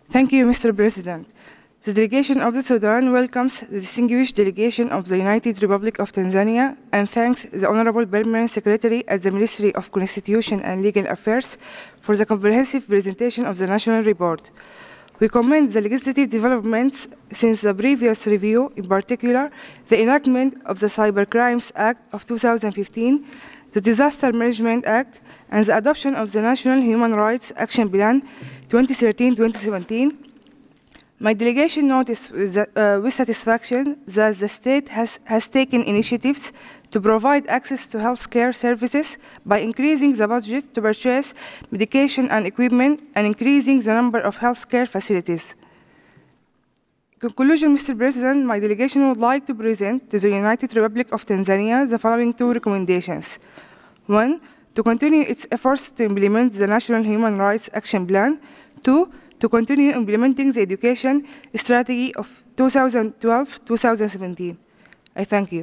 Thank you, Mr. President. The delegation of the Sudan welcomes the distinguished delegation of the United Republic of Tanzania and thanks the Honorable Permanent Secretary at the Ministry of Constitution and Legal Affairs for the comprehensive presentation of the National Report. We commend the legislative developments since the previous review, in particular, the enactment of the Cybercrimes Act of 2015, the Disaster Management Act, and the adoption of the National Human Rights Action Plan 2013-2017. My delegation noticed with satisfaction that the state has taken initiatives to provide access to healthcare services by increasing the budget to purchase medication and equipment and increasing the number of healthcare facilities. In conclusion, Mr. President, my delegation would like to present to the United Republic of Tanzania the following two recommendations. One, to continue its efforts to implement the National Human Rights Action Plan. Two, to continue implementing the education strategy of 2012-2017. I thank you.